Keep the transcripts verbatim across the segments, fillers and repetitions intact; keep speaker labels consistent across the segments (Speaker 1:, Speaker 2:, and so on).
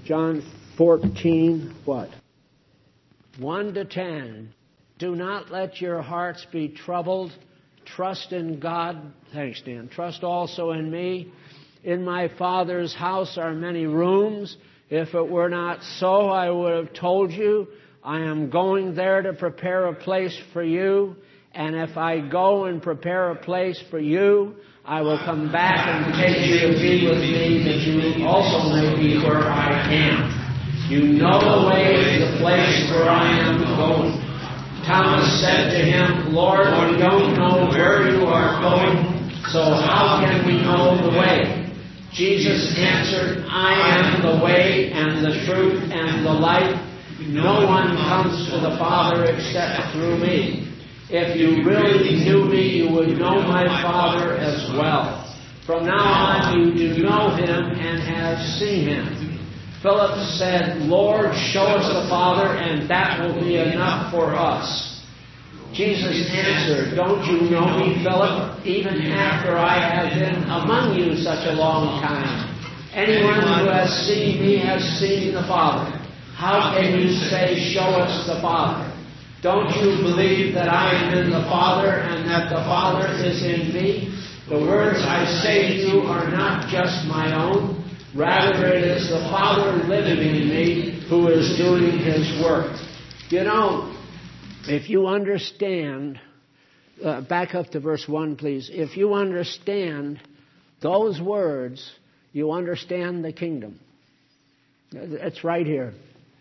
Speaker 1: John fourteen, what? one to ten. Do not let your hearts be troubled. Trust in God. Thanks, Dan. Trust also in me. In my Father's house are many rooms. If it were not so, I would have told you. I am going there to prepare a place for you. And if I go and prepare a place for you, I will come back and take you to be with me, that you also may be where I am. You know the way to the place where I am going. Thomas said to him, Lord, we don't know where you are going, so how can we know the way? Jesus answered, I am the way and the truth and the life. No one comes to the Father except through me. If you really knew me, you would know my Father as well. From now on, you do know him and have seen him. Philip said, Lord, show us the Father, and that will be enough for us. Jesus answered, don't you know me, Philip, even after I have been among you such a long time? Anyone who has seen me has seen the Father. How can you say, show us the Father? Don't you believe that I am in the Father and that the Father is in me? The words I say to you are not just my own. Rather, it is the Father living in me who is doing his work. You know, if you understand, uh, back up to verse one, please. If you understand those words, you understand the kingdom. It's right here.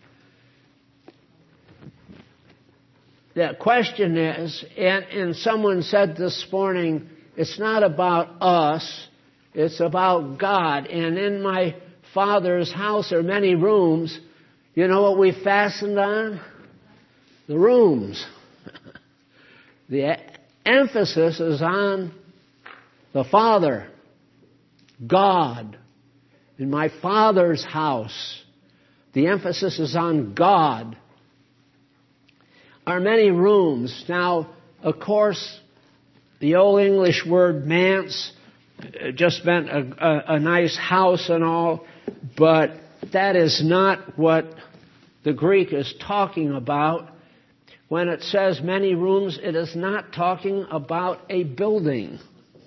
Speaker 1: The question is, and, and someone said this morning, it's not about us, it's about God. And in my Father's house are many rooms. You know what we fastened on? The rooms. The emphasis is on the Father, God. In my Father's house, the emphasis is on God. Are many rooms. Now, of course, the Old English word manse just meant a, a, a nice house and all, but that is not what the Greek is talking about. When it says many rooms, it is not talking about a building.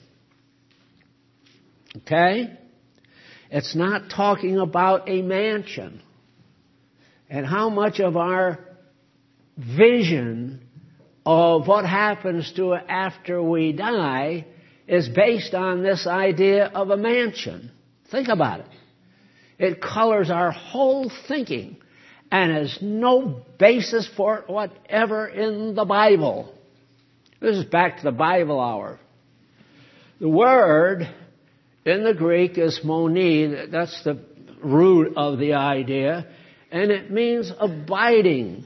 Speaker 1: Okay? It's not talking about a mansion. And how much of our vision of what happens to it after we die is based on this idea of a mansion. Think about it. It colors our whole thinking and has no basis for it whatever in the Bible. This is back to the Bible hour. The word in the Greek is moni. That's the root of the idea. And it means abiding.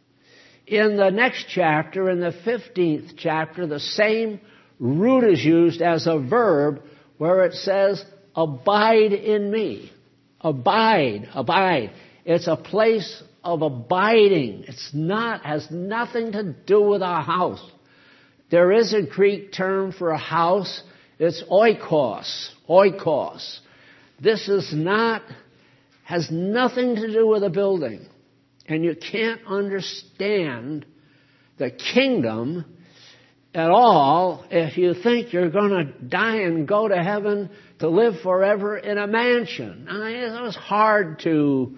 Speaker 1: In the next chapter, in the fifteenth chapter, the same root is used as a verb where it says, abide in me. Abide, abide. It's a place of abiding. It's not, has nothing to do with a house. There is a Greek term for a house. It's oikos, oikos. This is not, has nothing to do with a building. And you can't understand the kingdom at all if you think you're going to die and go to heaven to live forever in a mansion. I mean, it was hard to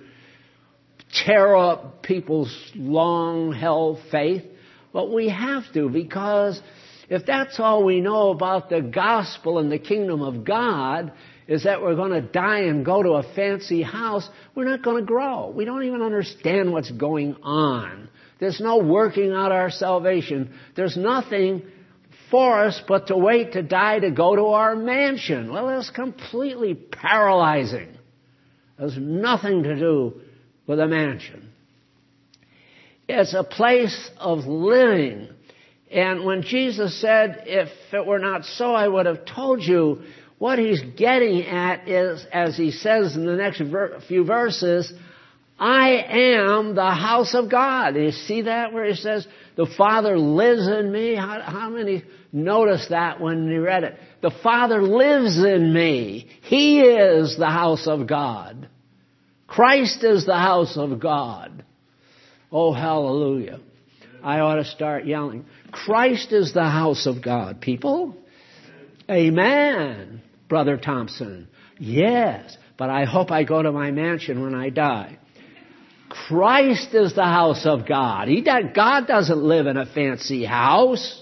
Speaker 1: tear up people's long-held faith, but we have to, because if that's all we know about the gospel and the kingdom of God, is that we're going to die and go to a fancy house, we're not going to grow. We don't even understand what's going on. There's no working out our salvation. There's nothing for us but to wait to die to go to our mansion. Well, it's completely paralyzing. There's nothing to do with a mansion. It's a place of living. And when Jesus said, if it were not so, I would have told you, what he's getting at is, as he says in the next ver- few verses, I am the house of God. You see that where he says, the Father lives in me? How, how many noticed that when you read it? The Father lives in me. He is the house of God. Christ is the house of God. Oh, hallelujah. I ought to start yelling. Christ is the house of God, people. Amen, Brother Thompson. Yes, but I hope I go to my mansion when I die. Christ is the house of God. He does, God doesn't live in a fancy house.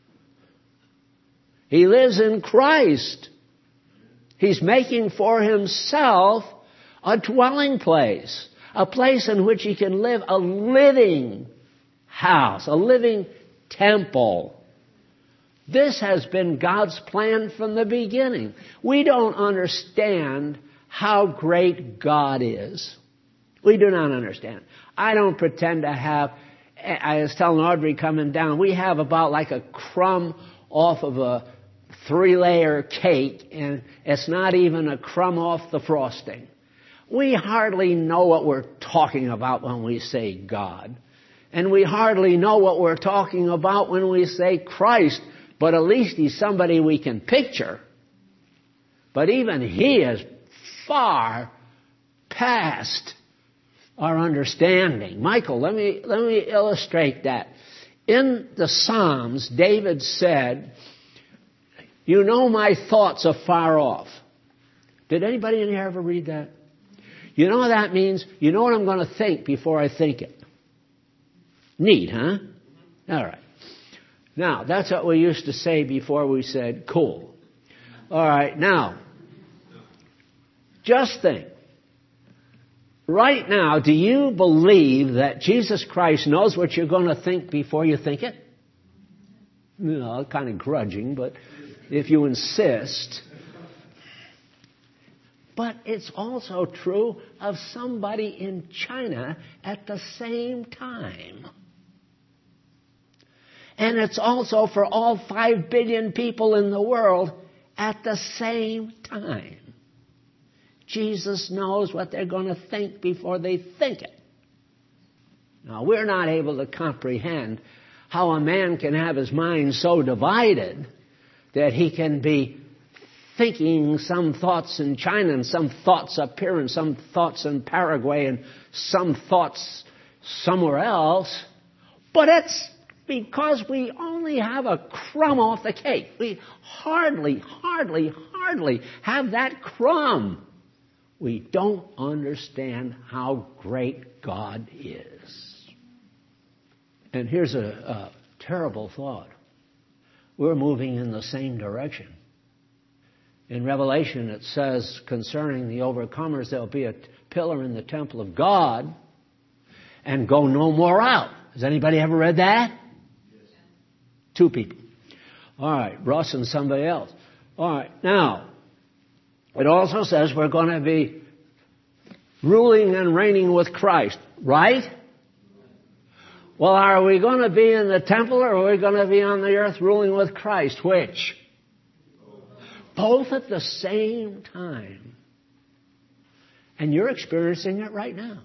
Speaker 1: He lives in Christ. He's making for himself a dwelling place, a place in which he can live, a living house, a living temple. This has been God's plan from the beginning. We don't understand how great God is. We do not understand. I don't pretend to have, I was telling Audrey coming down, we have about like a crumb off of a three-layer cake, and it's not even a crumb off the frosting. We hardly know what we're talking about when we say God. And we hardly know what we're talking about when we say Christ, but at least he's somebody we can picture. But even he is far past our understanding. Michael, let me, let me illustrate that. In the Psalms, David said, "You know my thoughts afar off." Did anybody in here ever read that? You know what that means? You know what I'm going to think before I think it. Neat, huh? All right. Now, that's what we used to say before we said cool. All right, now, just think. Right now, do you believe that Jesus Christ knows what you're going to think before you think it? You know, kind of grudging, but if you insist. But it's also true of somebody in China at the same time. And it's also for all five billion people in the world at the same time. Jesus knows what they're going to think before they think it. Now, we're not able to comprehend how a man can have his mind so divided that he can be thinking some thoughts in China and some thoughts up here and some thoughts in Paraguay and some thoughts somewhere else. But it's because we only have a crumb off the cake. We hardly, hardly, hardly have that crumb. We don't understand how great God is. And here's a, a terrible thought. We're moving in the same direction. In Revelation, it says concerning the overcomers, there'll be a pillar in the temple of God and go no more out. Has anybody ever read that? Yes. Two people. All right, Russ and somebody else. All right, now, it also says we're going to be ruling and reigning with Christ, right? Well, are we going to be in the temple or are we going to be on the earth ruling with Christ? Which? Both at the same time. And you're experiencing it right now.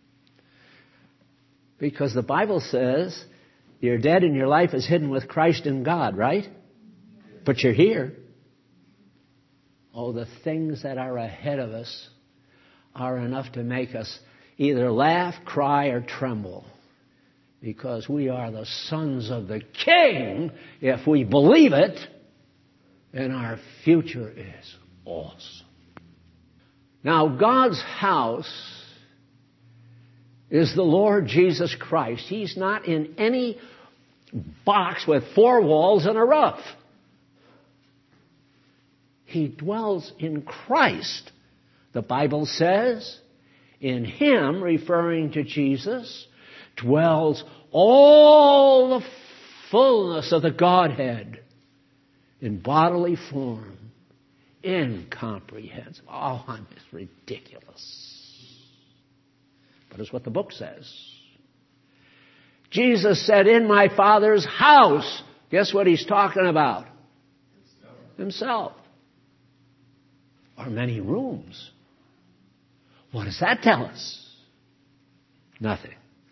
Speaker 1: Because the Bible says you're dead and your life is hidden with Christ in God, right? But you're here. Oh, the things that are ahead of us are enough to make us either laugh, cry, or tremble. Because we are the sons of the King, if we believe it, and our future is awesome. Now, God's house is the Lord Jesus Christ. He's not in any box with four walls and a roof. He dwells in Christ. The Bible says, in Him, referring to Jesus, dwells all the fullness of the Godhead in bodily form, incomprehensible. Oh, it's ridiculous. But it's what the book says. Jesus said, in my Father's house. Guess what he's talking about? Himself. Or many rooms. What does that tell us? Nothing.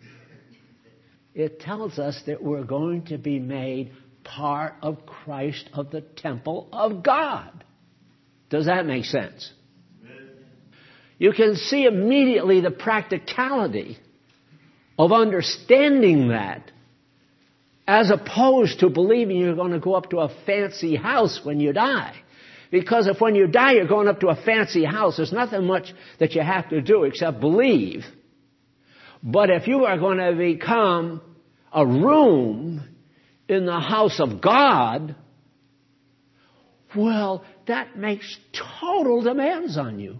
Speaker 1: It tells us that we're going to be made part of Christ, of the temple of God. Does that make sense? Amen. you can see immediately the practicality of understanding that, as opposed to believing you're going to go up to a fancy house when you die. Because if when you die you're going up to a fancy house, there's nothing much that you have to do except believe. But if you are going to become a room in the house of God, well, that makes total demands on you.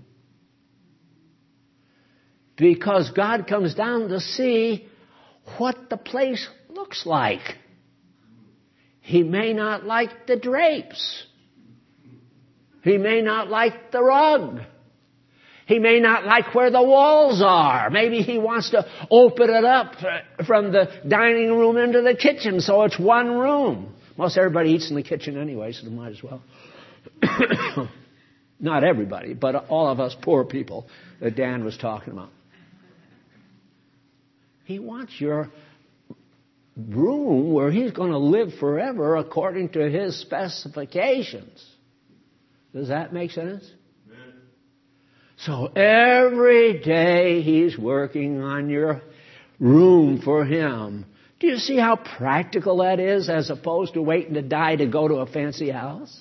Speaker 1: Because God comes down to see what the place looks like. He may not like the drapes. He may not like the rug. He may not like where the walls are. Maybe he wants to open it up from the dining room into the kitchen so it's one room. Most everybody eats in the kitchen anyway, so they might as well. Not everybody, but all of us poor people that Dan was talking about. He wants your room where he's going to live forever according to his specifications. Does that make sense? Amen. So every day he's working on your room for him. Do you see how practical that is as opposed to waiting to die to go to a fancy house?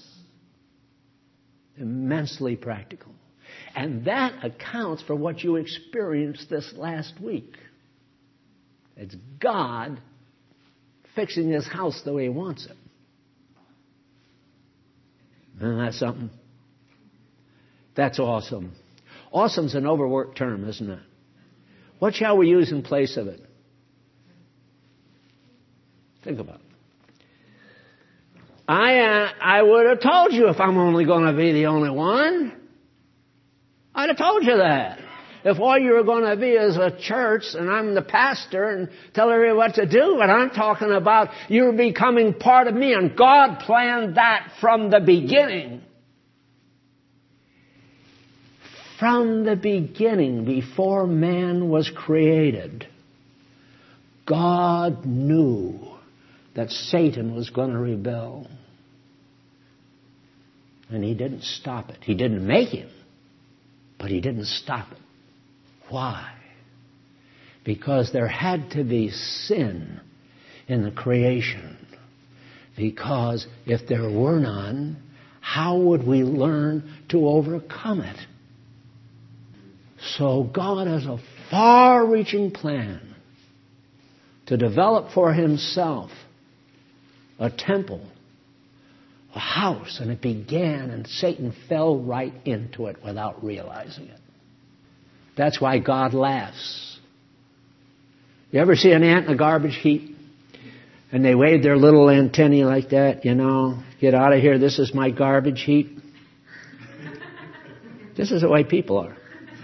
Speaker 1: Immensely practical. And that accounts for what you experienced this last week. It's God fixing his house the way he wants it. Isn't that something? That's awesome. Awesome's an overworked term, isn't it? What shall we use in place of it? Think about it. I, uh, I would have told you if I'm only going to be the only one. I'd have told you that. If all you're going to be is a church and I'm the pastor and tell everybody what to do, but I'm talking about you're becoming part of me, and God planned that from the beginning. From the beginning, before man was created, God knew that Satan was going to rebel. And he didn't stop it. He didn't make him, but he didn't stop it. Why? Because there had to be sin in the creation. Because if there were none, how would we learn to overcome it? So God has a far-reaching plan to develop for himself a temple, a house, and it began, and Satan fell right into it without realizing it. That's why God laughs. You ever see an ant in a garbage heap? And they wave their little antennae like that, you know, get out of here, this is my garbage heap. This is the way people are.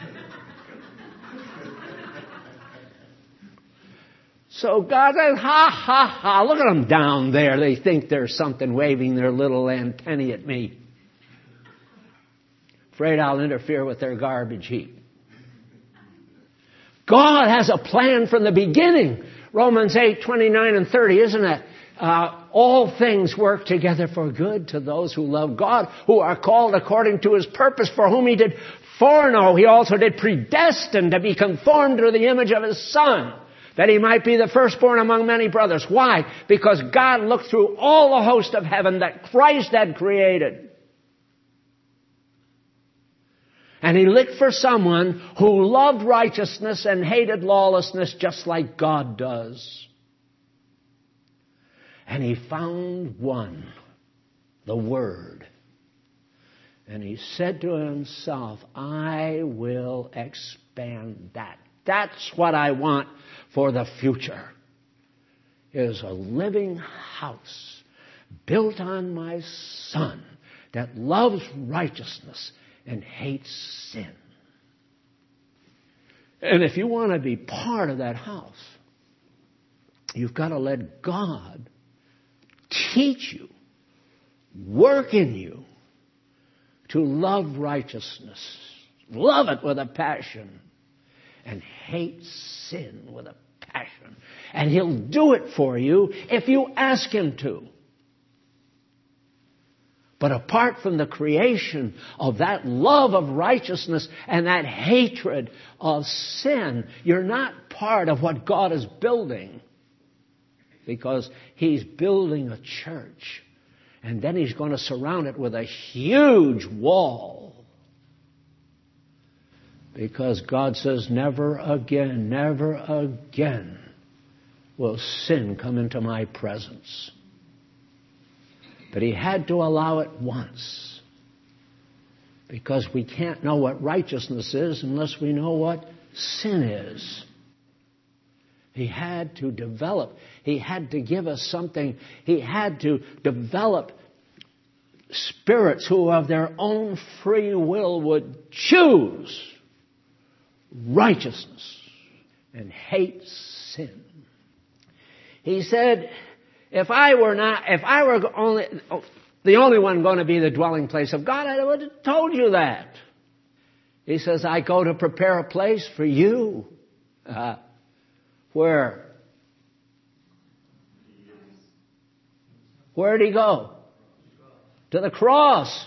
Speaker 1: So God says, ha, ha, ha, look at them down there. They think there's something waving their little antennae at me. Afraid I'll interfere with their garbage heap. God has a plan from the beginning. Romans eight, twenty-nine and thirty, isn't it? Uh, all things work together for good to those who love God, who are called according to his purpose, for whom he did foreknow. He also did predestine to be conformed to the image of his Son, that he might be the firstborn among many brothers. Why? Because God looked through all the host of heaven that Christ had created. And he looked for someone who loved righteousness and hated lawlessness just like God does. And he found one, the Word. And he said to himself, I will expand that. That's what I want for the future, is a living house built on my Son that loves righteousness and hates sin. And if you want to be part of that house, you've got to let God teach you, work in you to love righteousness, love it with a passion, and hate sin with a passion. And he'll do it for you if you ask him to. But apart from the creation of that love of righteousness and that hatred of sin, you're not part of what God is building. Because He's building a church. And then He's going to surround it with a huge wall. Because God says, never again, never again will sin come into my presence. But He had to allow it once. Because we can't know what righteousness is unless we know what sin is. He had to develop. He had to give us something. He had to develop spirits who of their own free will would choose righteousness and hate sin. He said, if I were not, if I were only, the only one going to be the dwelling place of God, I would have told you that. He says, I go to prepare a place for you. Uh, where? Where did He go? To the cross.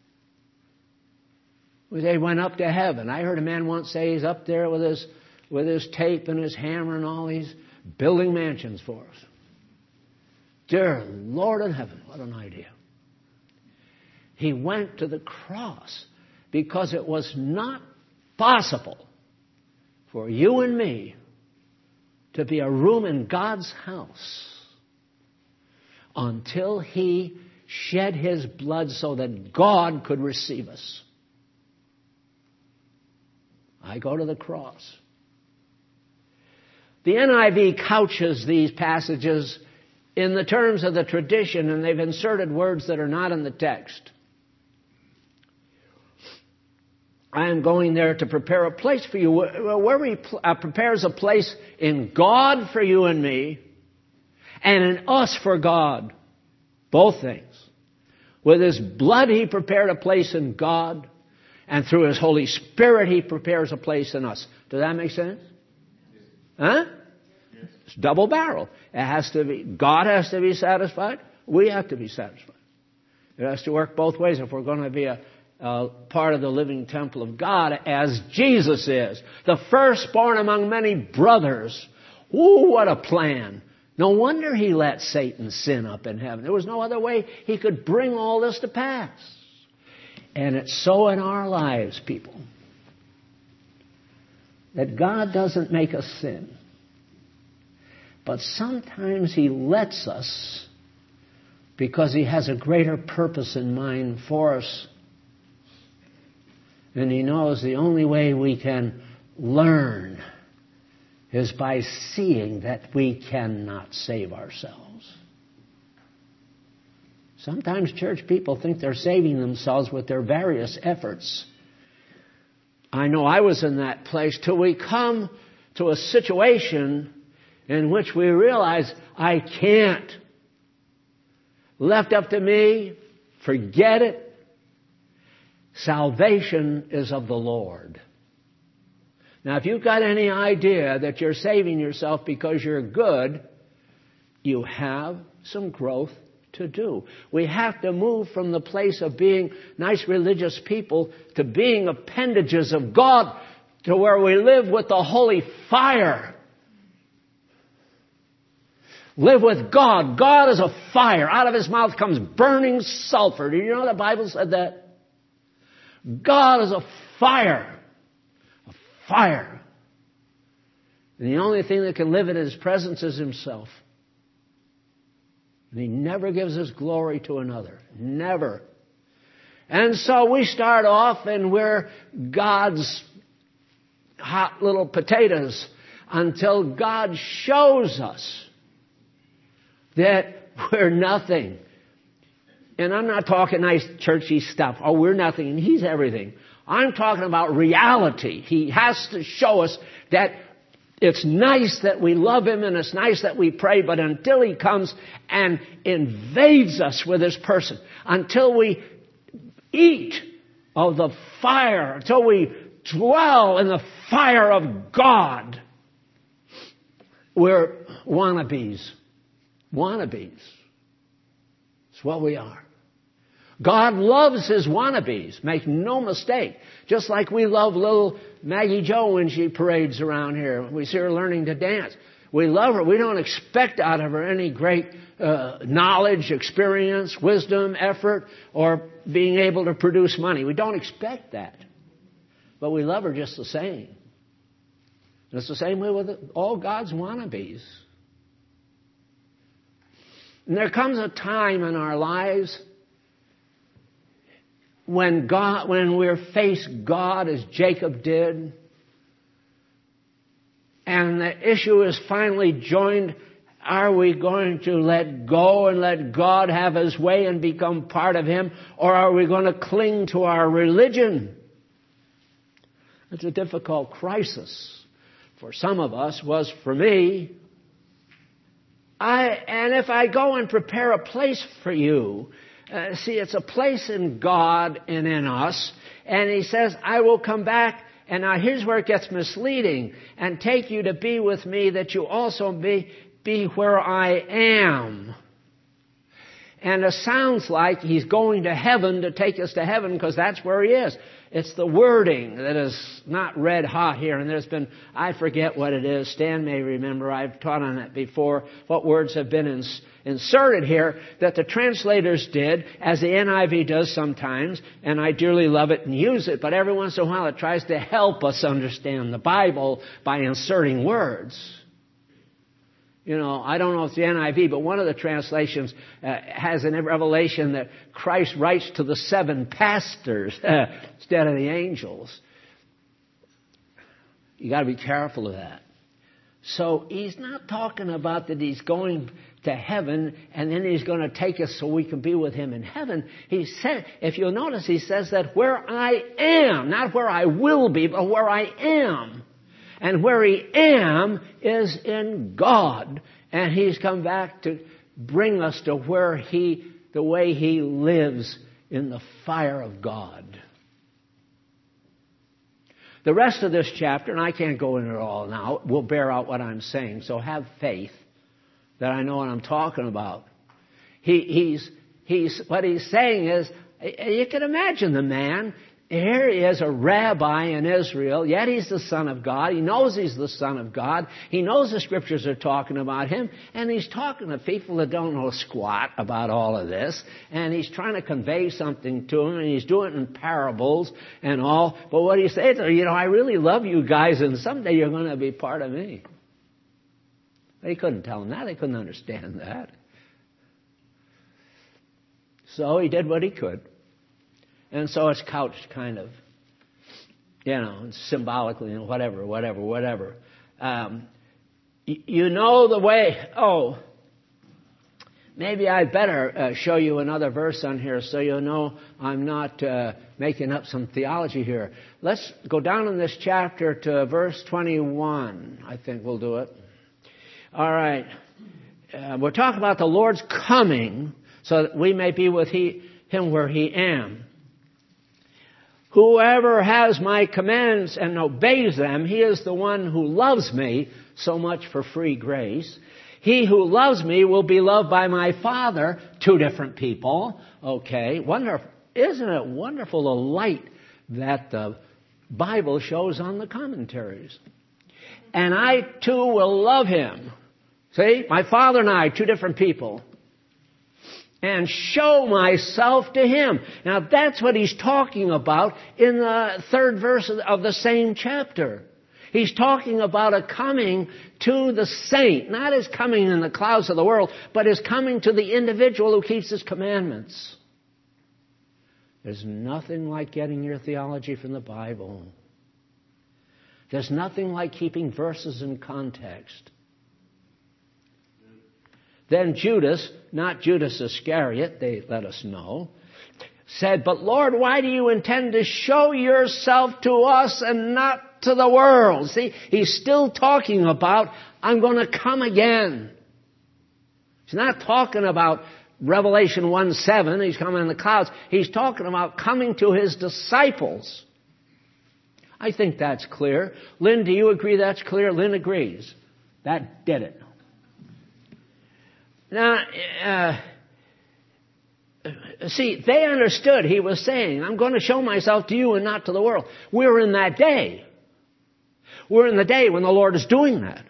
Speaker 1: They went up to heaven. I heard a man once say he's up there with his, with his tape and his hammer and all. He's building mansions for us. Dear Lord in heaven, what an idea. He went to the cross because it was not possible for you and me to be a room in God's house until He shed His blood so that God could receive us. I go to the cross. The N I V couches these passages in the terms of the tradition, and they've inserted words that are not in the text. I am going there to prepare a place for you. Where He prepares a place in God for you and me, and in us for God. Both things. With His blood He prepared a place in God, and through His Holy Spirit He prepares a place in us. Does that make sense? Huh? It's double barrel. It has to be, God has to be satisfied. We have to be satisfied. It has to work both ways if we're going to be a, a part of the living temple of God as Jesus is. The firstborn among many brothers. Ooh, what a plan. No wonder He let Satan sin up in heaven. There was no other way He could bring all this to pass. And it's so in our lives, people, that God doesn't make us sin. But sometimes He lets us because He has a greater purpose in mind for us. And He knows the only way we can learn is by seeing that we cannot save ourselves. Sometimes church people think they're saving themselves with their various efforts. I know I was in that place till we come to a situation in which we realize I can't. Left up to me, forget it. Salvation is of the Lord. Now, if you've got any idea that you're saving yourself because you're good, you have some growth to do. We have to move from the place of being nice religious people to being appendages of God, to where we live with the holy fire. Live with God. God is a fire. Out of His mouth comes burning sulfur. Do you know the Bible said that? God is a fire. A fire. And the only thing that can live in His presence is Himself. And He never gives His glory to another. Never. And so we start off and we're God's hot little potatoes until God shows us that we're nothing. And I'm not talking nice churchy stuff. Oh, we're nothing and He's everything. I'm talking about reality. He has to show us that it's nice that we love Him and it's nice that we pray, but until He comes and invades us with His person, until we eat of the fire, until we dwell in the fire of God, we're wannabes. Wannabes. It's what we are. God loves His wannabes. Make no mistake. Just like we love little Maggie Jo when she parades around here. We see her learning to dance. We love her. We don't expect out of her any great uh, knowledge, experience, wisdom, effort, or being able to produce money. We don't expect that. But we love her just the same. And it's the same way with all God's wannabes. And there comes a time in our lives when God, when we're face God as Jacob did, and the issue is finally joined, are we going to let go and let God have His way and become part of Him, or are we going to cling to our religion? It's a difficult crisis. For some of us, was for me. I, and if I go and prepare a place for you, uh, see, it's a place in God and in us, and He says, I will come back. And now here's where it gets misleading. And take you to be with me, that you also be, be where I am. And it sounds like He's going to heaven to take us to heaven, because that's where He is. It's the wording that is not red hot here. And there's been, I forget what it is. Stan may remember. I've taught on it before. What words have been ins- inserted here that the translators did, as the N I V does sometimes. And I dearly love it and use it. But every once in a while it tries to help us understand the Bible by inserting words. You know, I don't know if it's the N I V, but one of the translations uh, has in Revelation that Christ writes to the seven pastors uh, instead of the angels. You got to be careful of that. So He's not talking about that He's going to heaven and then He's going to take us so we can be with Him in heaven. He said, if you'll notice, He says that where I am, not where I will be, but where I am. And where He am is in God. And He's come back to bring us to where He, the way He lives in the fire of God. The rest of this chapter, and I can't go into it all now, will bear out what I'm saying. So have faith that I know what I'm talking about. He, he's, he's, what he's saying is, you can imagine the man. Here he is, a rabbi in Israel, yet he's the Son of God. He knows he's the Son of God. He knows the Scriptures are talking about him. And he's talking to people that don't know squat about all of this. And he's trying to convey something to them. And he's doing it in parables and all. But what he says, you know, I really love you guys, and someday you're going to be part of me. But he couldn't tell them that. They couldn't understand that. So he did what he could. And so it's couched kind of, you know, symbolically and whatever, whatever, whatever. Um, y- you know the way, oh, maybe I better uh, show you another verse on here so you'll know I'm not uh, making up some theology here. Let's go down in this chapter to verse twenty-one. I think we'll do it. All right. Uh, we're talking about the Lord's coming so that we may be with he, Him where He am. Whoever has my commands and obeys them, he is the one who loves me. So much for free grace. He who loves me will be loved by my Father. Two different people. Okay. Wonderful. Isn't it wonderful the light that the Bible shows on the commentaries? And I too will love him. See? My Father and I, two different people. And show myself to him. Now that's what he's talking about in the third verse of the same chapter. He's talking about a coming to the saint. Not his coming in the clouds of the world, but his coming to the individual who keeps his commandments. There's nothing like getting your theology from the Bible. There's nothing like keeping verses in context. Then Judas, not Judas Iscariot, they let us know, said, "But Lord, why do you intend to show yourself to us and not to the world?" See, he's still talking about, I'm going to come again. He's not talking about Revelation one seven, he's coming in the clouds. He's talking about coming to his disciples. I think that's clear. Lynn, do you agree that's clear? Lynn agrees. That did it. Now, uh, See, they understood he was saying, I'm going to show myself to you and not to the world. We're in that day. We're in the day when the Lord is doing that.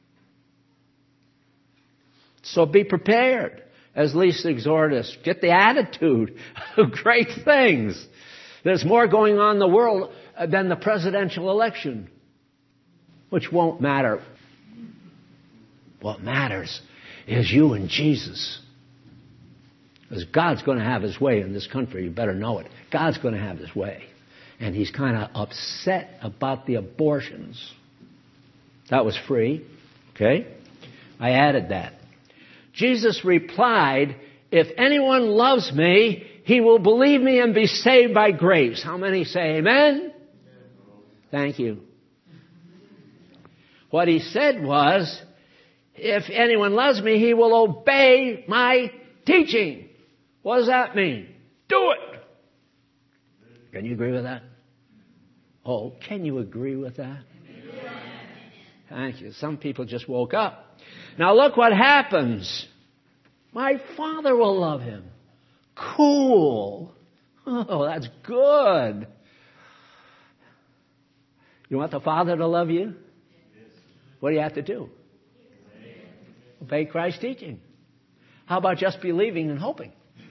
Speaker 1: So be prepared, as Lisa exhorted us. Get the attitude of great things. There's more going on in the world than the presidential election, which won't matter. What matters is you and Jesus. Because God's going to have His way in this country. You better know it. God's going to have His way. And He's kind of upset about the abortions. That was free. Okay? I added that. Jesus replied, if anyone loves me, he will believe me and be saved by grace. How many say amen? Thank you. What he said was, if anyone loves me, he will obey my teaching. What does that mean? Do it. Can you agree with that? Oh, can you agree with that? Thank you. Some people just woke up. Now look what happens. My Father will love him. Cool. Oh, that's good. You want the Father to love you? What do you have to do? Obey Christ's teaching. How about just believing and hoping?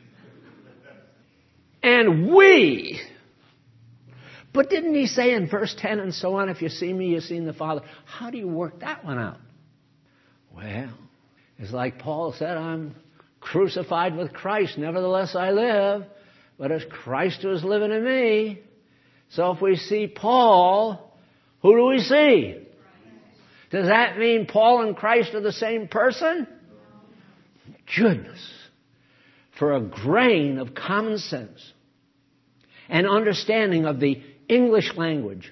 Speaker 1: And we. But didn't he say in verse ten and so on, if you see me, you've seen the Father? How do you work that one out? Well, it's like Paul said, I'm crucified with Christ. Nevertheless I live, but it's Christ who is living in me. So if we see Paul, who do we see? Does that mean Paul and Christ are the same person? Goodness. For a grain of common sense and understanding of the English language.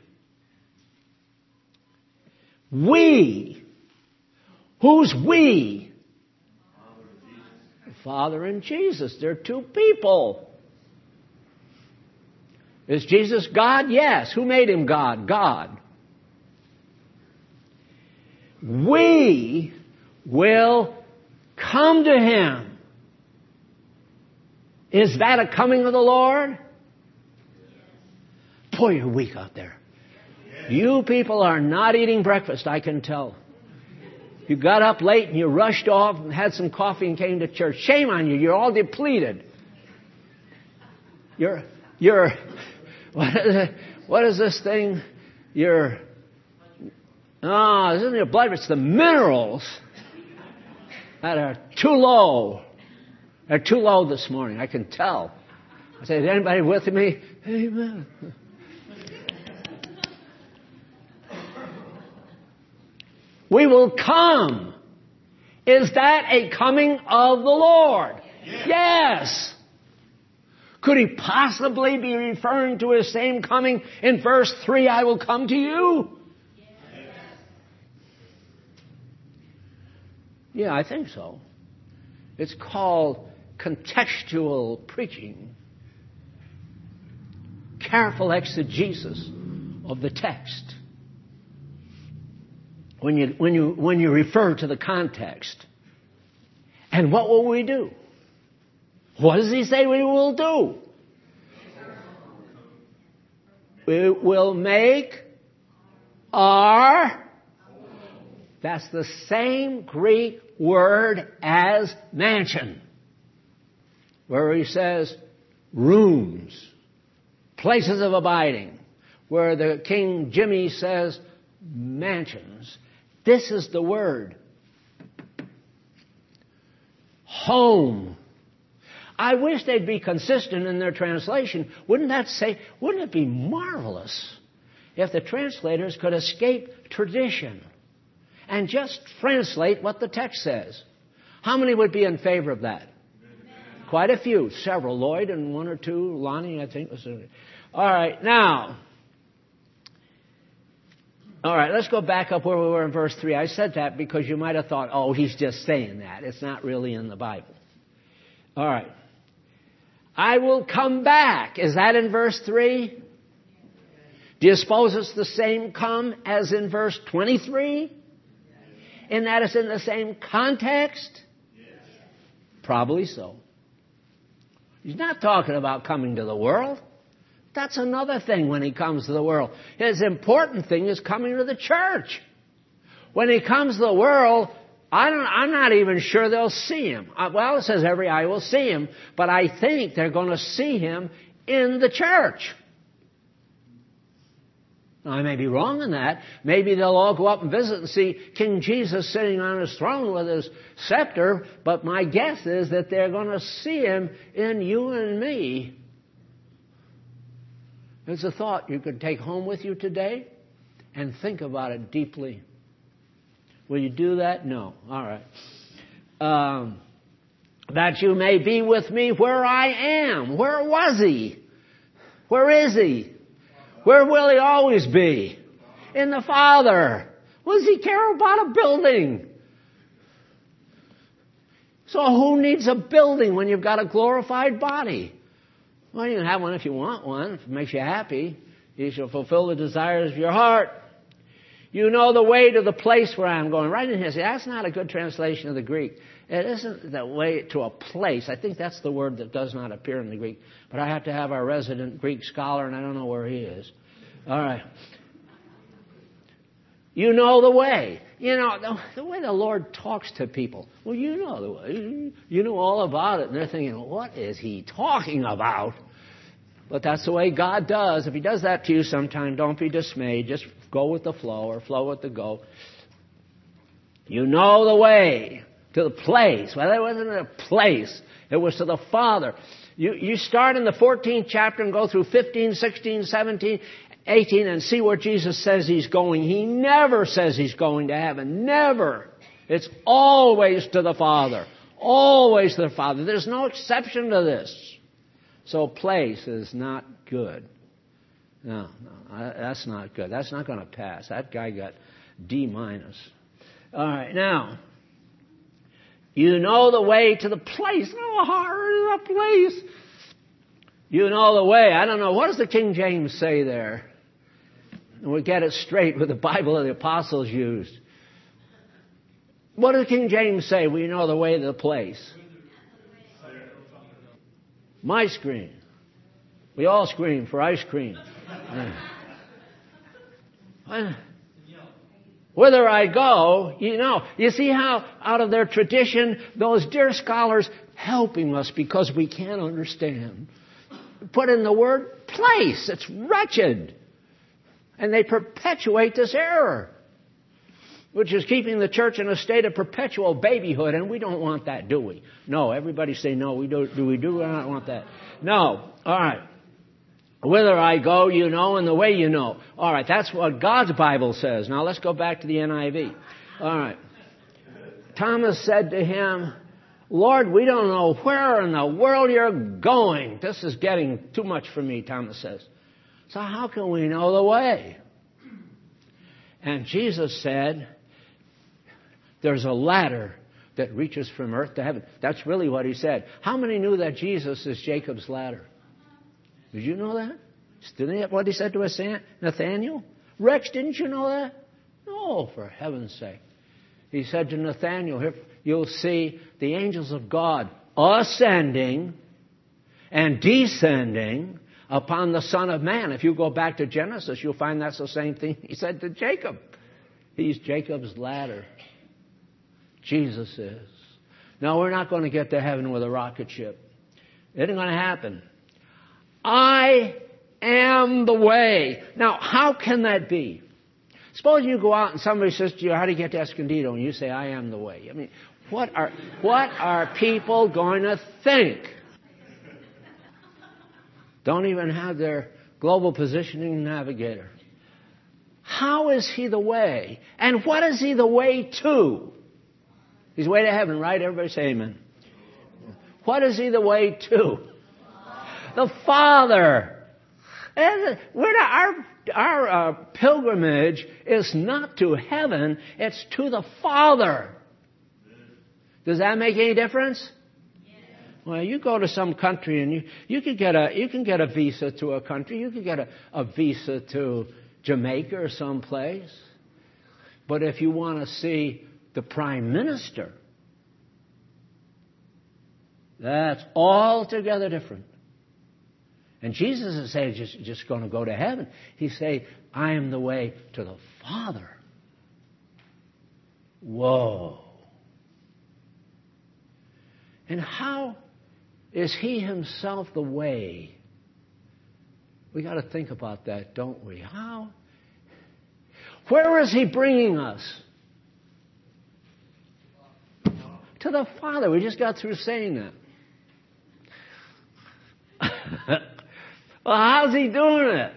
Speaker 1: We. Who's we? The Father and Jesus. They're two people. Is Jesus God? Yes. Who made him God? God. We will come to him. Is that a coming of the Lord? Boy, you're weak out there. You people are not eating breakfast, I can tell. You got up late and you rushed off and had some coffee and came to church. Shame on you. You're all depleted. You're, you're, what is, it, what is this thing? You're, oh, this isn't your blood, it's the minerals that are too low. They're too low this morning, I can tell. I say, is anybody with me? Amen. We will come. Is that a coming of the Lord? Yes. Yes. Could he possibly be referring to his same coming in verse three, I will come to you? Yes. Yeah, I think so. It's called contextual preaching. Careful exegesis of the text. When you, when you, when you refer to the context. And what will we do? What does he say we will do? We will make our... That's the same Greek word as mansion. Where he says rooms, places of abiding. Where the King Jimmy says mansions. This is the word. Home. I wish they'd be consistent in their translation. Wouldn't that say, wouldn't it be marvelous if the translators could escape tradition and just translate what the text says? How many would be in favor of that? Quite a few. Several. Lloyd and one or two. Lonnie, I think. was. All right. Now. All right. Let's go back up where we were in verse three. I said that because you might have thought, oh, he's just saying that. It's not really in the Bible. All right. I will come back. Is that in verse three? Do you suppose it's the same come as in verse twenty-three? In that it's in the same context? Probably so. He's not talking about coming to the world. That's another thing when he comes to the world. His important thing is coming to the church. When he comes to the world, I don't, I'm not even sure they'll see him. Well, it says every eye will see him, but I think they're going to see him in the church. Now, I may be wrong in that. Maybe they'll all go up and visit and see King Jesus sitting on his throne with his scepter, but my guess is that they're going to see him in you and me. It's a thought you could take home with you today and think about it deeply. Will you do that? No. All right. Um, that you may be with me where I am. Where was he? Where is he? Where will he always be? In the Father. What does he care about a building? So who needs a building when you've got a glorified body? Well, you can have one if you want one. If it makes you happy. You shall fulfill the desires of your heart. You know the way to the place where I'm going. Right in here, see, that's not a good translation of the Greek. It isn't the way to a place. I think that's the word that does not appear in the Greek. But I have to have our resident Greek scholar, and I don't know where he is. All right. You know the way. You know, the, the way the Lord talks to people. Well, you know the way. You know all about it. And they're thinking, what is he talking about? But that's the way God does. If he does that to you sometime, don't be dismayed. Just go with the flow or flow with the go. You know the way to the place. Well, it wasn't a place. It was to the Father. You, you start in the fourteenth chapter and go through fifteen, sixteen, seventeen, eighteen and see where Jesus says he's going. He never says he's going to heaven. Never. It's always to the Father. Always to the Father. There's no exception to this. So place is not good. No, no, that's not good. That's not going to pass. That guy got D minus. All right, now, you know the way to the place. No, hard the place. You know the way. I don't know. What does the King James say there? And we'll get it straight with the Bible that the apostles used. What does King James say? We know the way to the place. My scream. We all scream for ice cream. Yeah. Whither I go, you know. You see how out of their tradition, those dear scholars helping us because we can't understand. Put in the word place. It's wretched. And they perpetuate this error, which is keeping the church in a state of perpetual babyhood, and we don't want that, do we? No, everybody say no. We do. Do we do? We don't want that. No. All right. Whither I go, you know, and the way you know. All right, that's what God's Bible says. Now let's go back to the N I V. All right. Thomas said to him, Lord, we don't know where in the world you're going. This is getting too much for me, Thomas says. So how can we know the way? And Jesus said, there's a ladder that reaches from earth to heaven. That's really what he said. How many knew that Jesus is Jacob's ladder? Did you know that? Didn't he, what he said to his Nathaniel? Rex, didn't you know that? No, for heaven's sake. He said to Nathaniel, here you'll see the angels of God ascending and descending upon the Son of Man. If you go back to Genesis, you'll find that's the same thing he said to Jacob. He's Jacob's ladder. Jesus is. No, we're not going to get to heaven with a rocket ship. It ain't going to happen. I am the way. Now, how can that be? Suppose you go out and somebody says to you, how do you get to Escondido? And you say, I am the way. I mean, what are, what are people going to think? Don't even have their global positioning navigator. How is he the way? And what is he the way to? He's the way to heaven, right? Everybody say amen. What is he the way to? The Father. And we're not, our our uh, pilgrimage is not to heaven, it's to the Father. Does that make any difference? Well, you go to some country and you, you can get a you can get a visa to a country. You can get a, a visa to Jamaica or someplace. But if you want to see the Prime Minister, That's altogether different. And Jesus is saying, just, just going to go to heaven. He's saying, I am the way to the Father. Whoa. And how is He Himself the way? We got to think about that, don't we? How? Where is He bringing us? To the Father. We just got through saying that. Well, how's He doing it?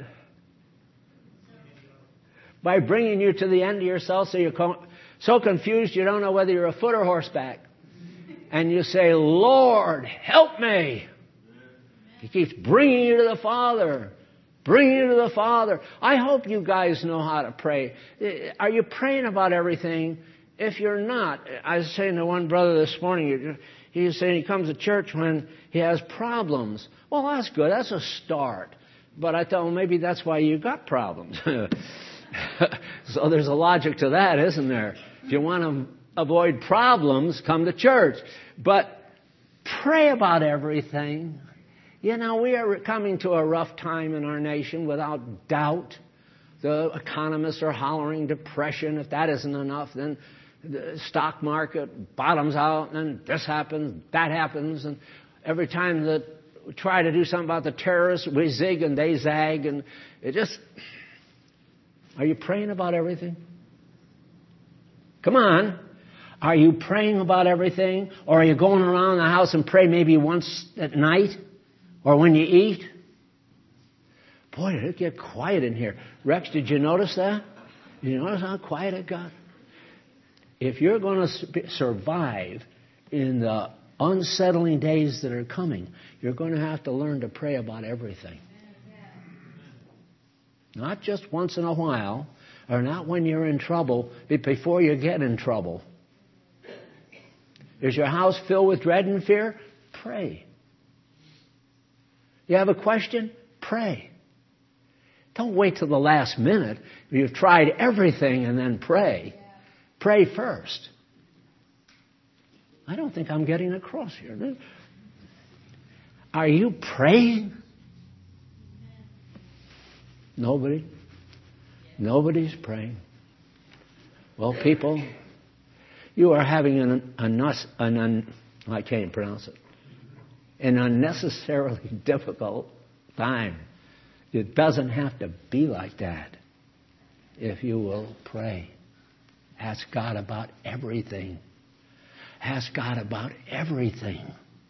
Speaker 1: By bringing you to the end of yourself so you're so confused you don't know whether you're a foot or horseback. And you say, Lord, help me. He keeps bringing you to the Father. Bringing you to the Father. I hope you guys know how to pray. Are you praying about everything? If you're not, I was saying to one brother this morning, he was saying he comes to church when he has problems. Well, that's good. That's a start. But I thought, well, maybe that's why you got problems. So there's a logic to that, isn't there? If you want to avoid problems, come to church. But pray about everything. You know, we are coming to a rough time in our nation without doubt. The economists are hollering depression. If that isn't enough, then the stock market bottoms out, and this happens, that happens, and every time that we try to do something about the terrorists, we zig and they zag, and it just... Are you praying about everything? Come on. Are you praying about everything? Or are you going around the house and pray maybe once at night? Or when you eat? Boy, did it get quiet in here. Rex, did you notice that? Did you notice how quiet it got? If you're going to survive in the unsettling days that are coming, you're going to have to learn to pray about everything. Not just once in a while, or not when you're in trouble, but before you get in trouble. Is your house filled with dread and fear? Pray. You have a question? Pray. Don't wait till the last minute. You've tried everything and then pray. Pray first. I don't think I'm getting across here. Are you praying? Nobody? Nobody's praying. Well, people, you are having an, an, an, an I can't pronounce it, an unnecessarily difficult time. It doesn't have to be like that. If you will pray. Ask God about everything. Ask God about everything.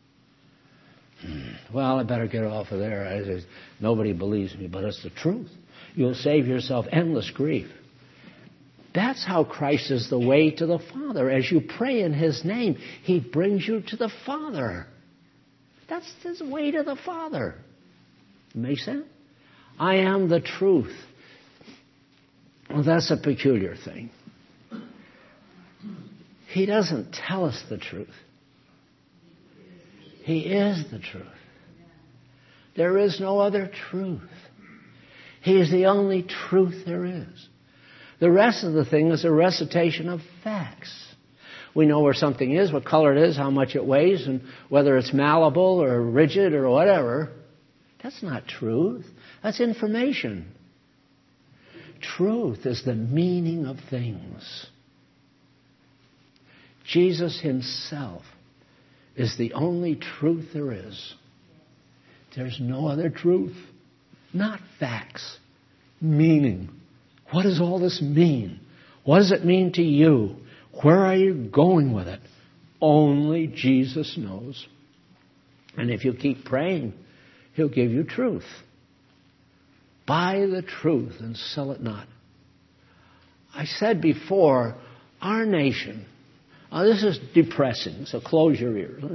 Speaker 1: Well, I better get off of there. I just, nobody believes me, but it's the truth. You'll save yourself endless grief. That's how Christ is the way to the Father. As you pray in His name, He brings you to the Father. That's His way to the Father. Make sense? I am the truth. Well, that's a peculiar thing. He doesn't tell us the truth. He is the truth. There is no other truth. He is the only truth there is. The rest of the thing is a recitation of facts. We know where something is, what color it is, how much it weighs, and whether it's malleable or rigid or whatever. That's not truth. That's information. Truth is the meaning of things. Jesus Himself is the only truth there is. There's no other truth. Not facts. Meaning. What does all this mean? What does it mean to you? Where are you going with it? Only Jesus knows. And if you keep praying, He'll give you truth. Buy the truth and sell it not. I said before, our nation, oh, this is depressing, so close your ears.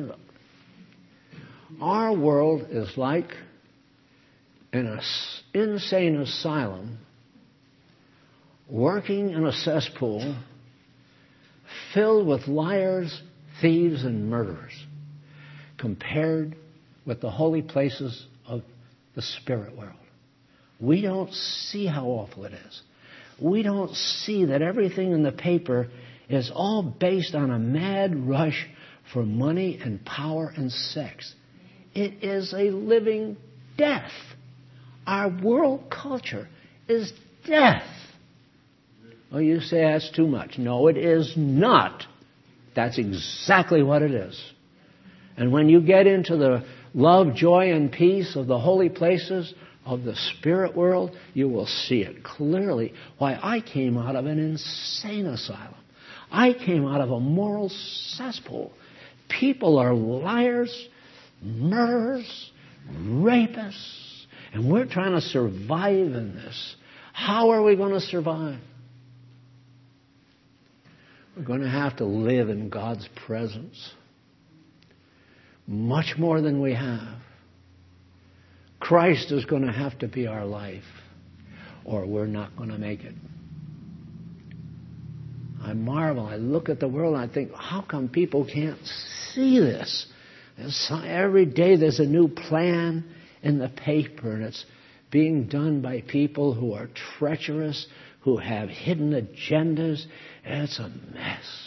Speaker 1: Our world is like an insane asylum working in a cesspool filled with liars, thieves, and murderers compared with the holy places of the spirit world. We don't see how awful it is. We don't see that everything in the paper is all based on a mad rush for money and power and sex. It is a living death. Our world culture is death. Oh, you say that's too much. No, it is not. That's exactly what it is. And when you get into the love, joy, and peace of the holy places of the spirit world, you will see it clearly. Why, I came out of an insane asylum. I came out of a moral cesspool. People are liars, murderers, rapists, and we're trying to survive in this. How are we going to survive? We're going to have to live in God's presence much more than we have. Christ is going to have to be our life, or we're not going to make it. I marvel. I look at the world and I think, how come people can't see this? Some, every day there's a new plan in the paper, and it's being done by people who are treacherous, who have hidden agendas, and it's a mess.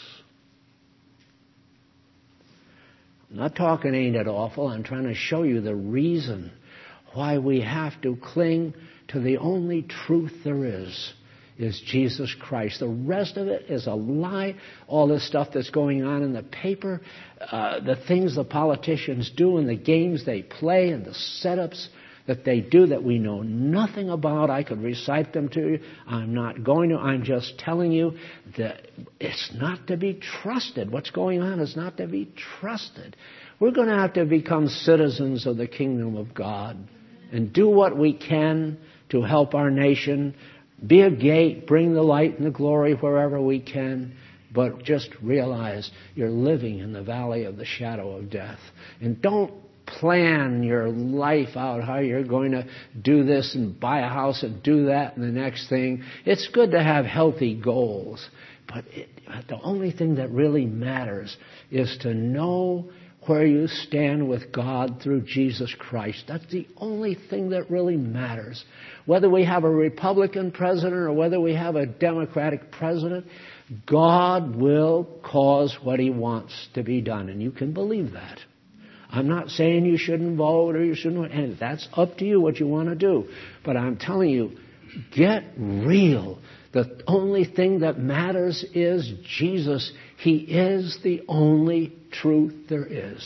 Speaker 1: I'm not talking ain't it awful. I'm trying to show you the reason why we have to cling to the only truth there is, is Jesus Christ. The rest of it is a lie. All this stuff that's going on in the paper, uh, the things the politicians do and the games they play and the setups that they do that we know nothing about. I could recite them to you. I'm not going to. I'm just telling you that it's not to be trusted. What's going on is not to be trusted. We're going to have to become citizens of the kingdom of God and do what we can to help our nation. Be a gate, bring the light and the glory wherever we can. But just realize you're living in the valley of the shadow of death. And don't plan your life out, how you're going to do this and buy a house and do that and the next thing. It's good to have healthy goals, but it, the only thing that really matters is to know where you stand with God through Jesus Christ. That's the only thing that really matters. Whether we have a Republican president or whether we have a Democratic president, God will cause what He wants to be done, and you can believe that. I'm not saying you shouldn't vote or you shouldn't, and that's up to you what you want to do. But I'm telling you, get real. The only thing that matters is Jesus. He is the only truth there is.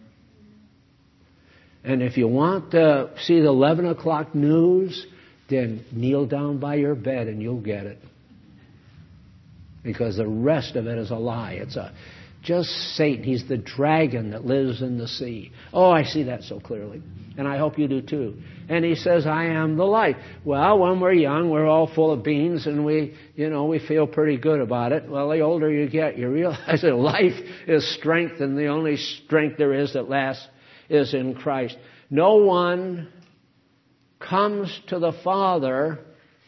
Speaker 1: And if you want to see the eleven o'clock news, then kneel down by your bed and you'll get it. Because the rest of it is a lie. It's a just Satan. He's the dragon that lives in the sea. Oh, I see that so clearly. And I hope you do too. And he says, I am the light. Well, when we're young, we're all full of beans and we, you know, we feel pretty good about it. Well, the older you get, you realize that life is strength, and the only strength there is that lasts is in Christ. No one comes to the Father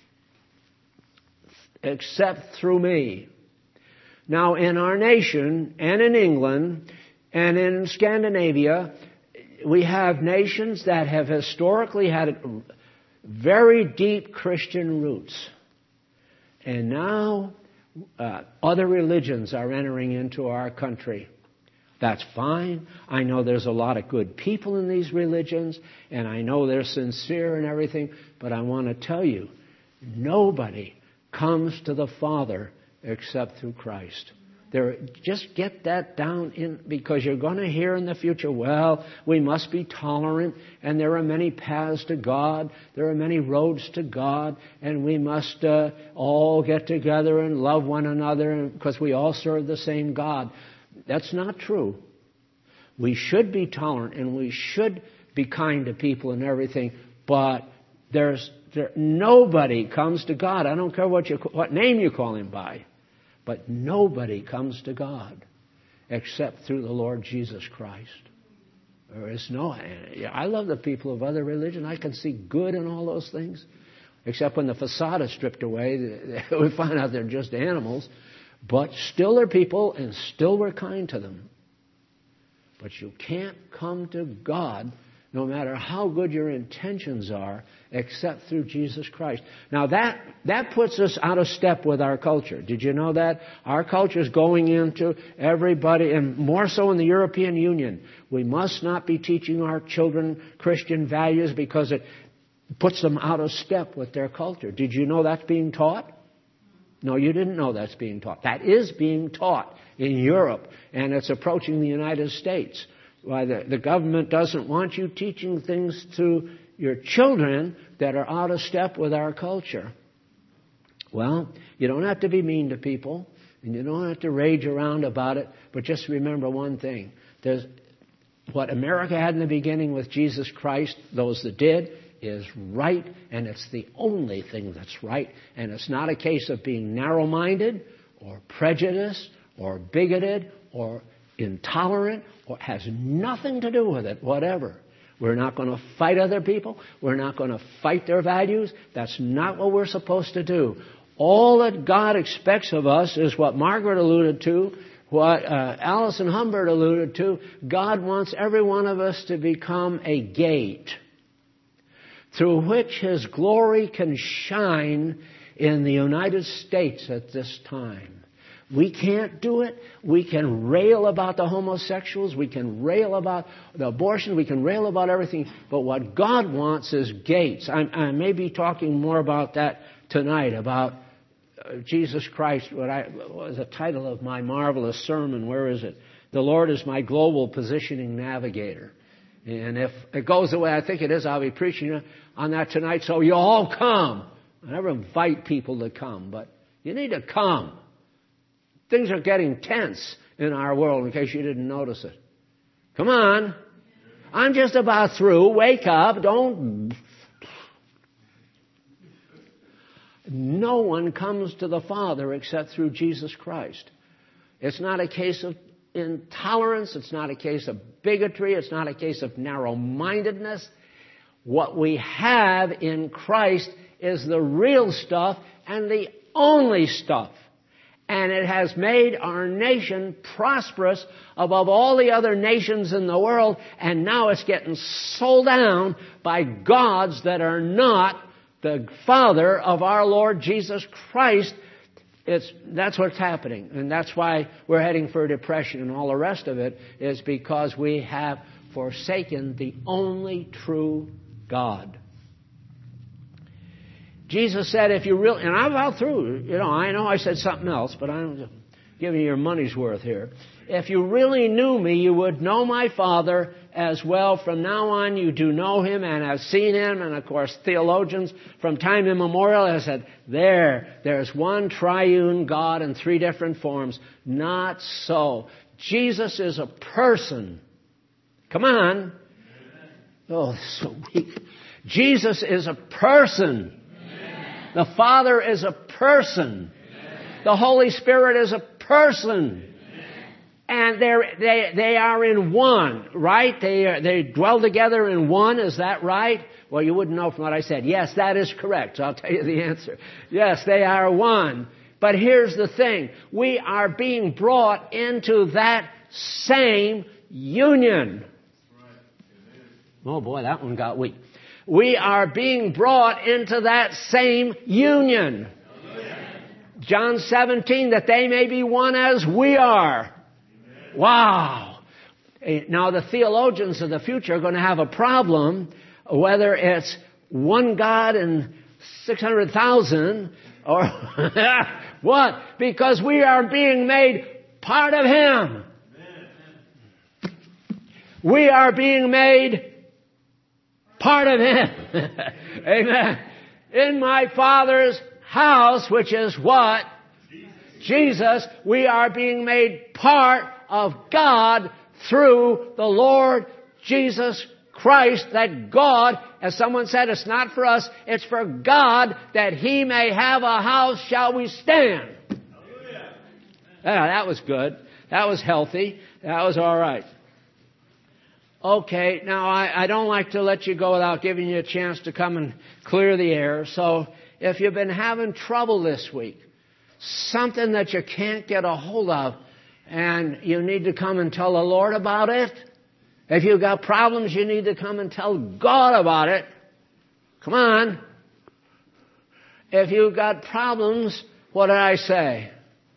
Speaker 1: except through me. Now, in our nation and in England and in Scandinavia, we have nations that have historically had very deep Christian roots. And now uh, other religions are entering into our country. That's fine. I know there's a lot of good people in these religions, and I know they're sincere and everything, but I want to tell you, nobody comes to the Father except through Christ. There, just get that down in, because you're going to hear in the future, well, we must be tolerant, and there are many paths to God, there are many roads to God, and we must uh, all get together and love one another because we all serve the same God. That's not true. We should be tolerant and we should be kind to people and everything, but there's there, nobody comes to God. I don't care what you what name you call Him by. But nobody comes to God except through the Lord Jesus Christ. There is no. I love the people of other religions. I can see good in all those things, except when the facade is stripped away, we find out they're just animals. But still they're people, and still we're kind to them. But you can't come to God no matter how good your intentions are, except through Jesus Christ. Now that, that puts us out of step with our culture. Did you know that? Our culture is going into everybody, and more so in the European Union. We must not be teaching our children Christian values because it puts them out of step with their culture. Did you know that's being taught? No, you didn't know that's being taught. That is being taught in Europe, and it's approaching the United States. Why the, the government doesn't want you teaching things to your children that are out of step with our culture. Well, you don't have to be mean to people, and you don't have to rage around about it, but just remember one thing. There's what America had in the beginning with Jesus Christ, those that did, is right, and it's the only thing that's right. And it's not a case of being narrow-minded or prejudiced or bigoted or intolerant, or has nothing to do with it, whatever. We're not going to fight other people. We're not going to fight their values. That's not what we're supposed to do. All that God expects of us is what Margaret alluded to, what uh, Allison Humbert alluded to. God wants every one of us to become a gate through which His glory can shine in the United States at this time. We can't do it. We can rail about the homosexuals. We can rail about the abortion. We can rail about everything. But what God wants is gates. I, I may be talking more about that tonight, about uh, Jesus Christ. What, I, what was the title of my marvelous sermon? Where is it? The Lord is my global positioning navigator. And if it goes the way I think it is, I'll be preaching on that tonight. So you all come. I never invite people to come, but you need to come. Things are getting tense in our world, in case you didn't notice it. Come on. I'm just about through. Wake up. Don't. No one comes to the Father except through Jesus Christ. It's not a case of intolerance. It's not a case of bigotry. It's not a case of narrow-mindedness. What we have in Christ is the real stuff and the only stuff. And it has made our nation prosperous above all the other nations in the world. And now it's getting sold down by gods that are not the Father of our Lord Jesus Christ. It's, that's what's happening. And that's why we're heading for depression, and all the rest of it is because we have forsaken the only true God. Jesus said, if you really, and I'm out through, you know, I know I said something else, but I'm giving you your money's worth here. If you really knew me, you would know my Father as well. From now on, you do know Him and have seen Him. And of course, theologians from time immemorial have said, there, there's one triune God in three different forms. Not so. Jesus is a person. Come on. Oh, so weak. Jesus is a person. The Father is a person. Amen. The Holy Spirit is a person. Amen. And they're, they they are in one, right? They are, they dwell together in one. Is that right? Well, you wouldn't know from what I said. Yes, that is correct. So I'll tell you the answer. Yes, they are one. But here's the thing. We are being brought into that same union. Oh boy, that one got weak. We are being brought into that same union. Amen. John seventeen, that they may be one as we are. Amen. Wow. Now the theologians of the future are going to have a problem whether it's one God and six hundred thousand or what? Because we are being made part of Him. Amen. We are being made part of Him. Amen. In my Father's house, which is what? Jesus. Jesus, we are being made part of God through the Lord Jesus Christ. That God, as someone said, it's not for us, it's for God, that He may have a house, shall we stand. Hallelujah. Yeah, that was good. That was healthy. That was all right. Okay, now I, I don't like to let you go without giving you a chance to come and clear the air. So if you've been having trouble this week, something that you can't get a hold of, and you need to come and tell the Lord about it, If you've got problems, you need to come and tell God about it. Come on. If you've got problems, what did I say?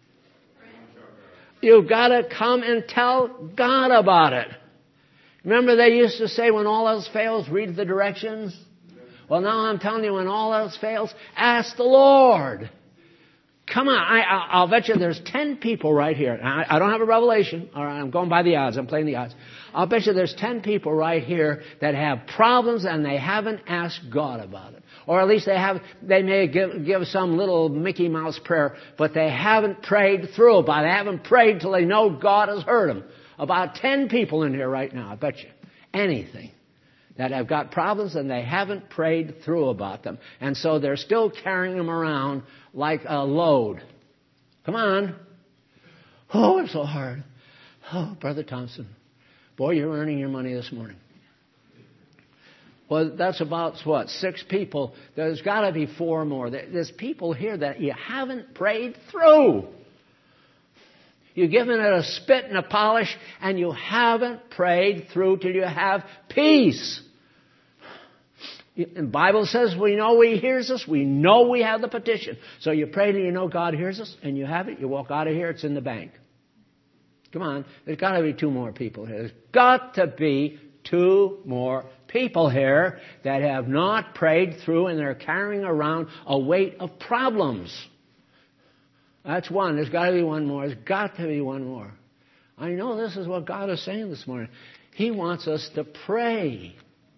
Speaker 1: You've got to come and tell God about it. Remember they used to say when all else fails, read the directions? Well, now I'm telling you, when all else fails, ask the Lord. Come on, I, I'll bet you there's ten people right here. I, I don't have a revelation. All right, I'm going by the odds. I'm playing the odds. I'll bet you there's ten people right here that have problems and they haven't asked God about it. Or at least they have. They may give, give some little Mickey Mouse prayer, but they haven't prayed through about it. They haven't prayed till they know God has heard them. About ten people in here right now, I bet you. Anything. That have got problems and they haven't prayed through about them. And so they're still carrying them around like a load. Come on. Oh, it's so hard. Oh, Brother Thompson. Boy, you're earning your money this morning. Well, that's about, what, six people. There's got to be four more. There's people here that you haven't prayed through. You've given it a spit and a polish, and you haven't prayed through till you have peace. The Bible says we know He hears us. We know we have the petition. So you pray and you know God hears us, and you have it. You walk out of here, it's in the bank. Come on. There's got to be two more people here. There's got to be two more people here that have not prayed through, and they're carrying around a weight of problems. That's one. There's got to be one more. There's got to be one more. I know this is what God is saying this morning. He wants us to pray.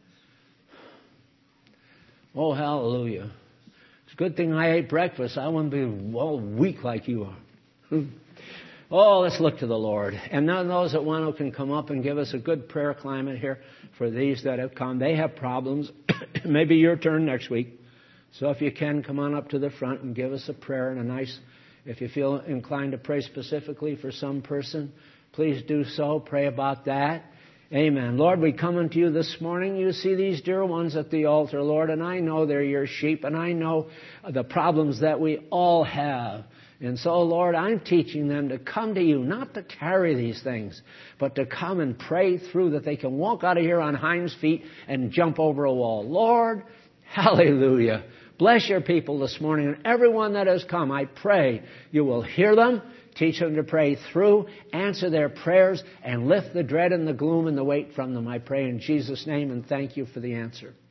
Speaker 1: Oh, hallelujah. It's a good thing I ate breakfast. I wouldn't be all weak like you are. Oh, let's look to the Lord. And now those that want to can come up and give us a good prayer climate here for these that have come. They have problems. Maybe your turn next week. So if you can, come on up to the front and give us a prayer and a nice... If you feel inclined to pray specifically for some person, please do so. Pray about that. Amen. Lord, we come unto you this morning. You see these dear ones at the altar, Lord, and I know they're your sheep, and I know the problems that we all have. And so, Lord, I'm teaching them to come to you, not to carry these things, but to come and pray through that they can walk out of here on hinds feet and jump over a wall. Lord, hallelujah. Bless your people this morning, and everyone that has come, I pray you will hear them, teach them to pray through, answer their prayers, and lift the dread and the gloom and the weight from them. I pray in Jesus' name, and thank you for the answer.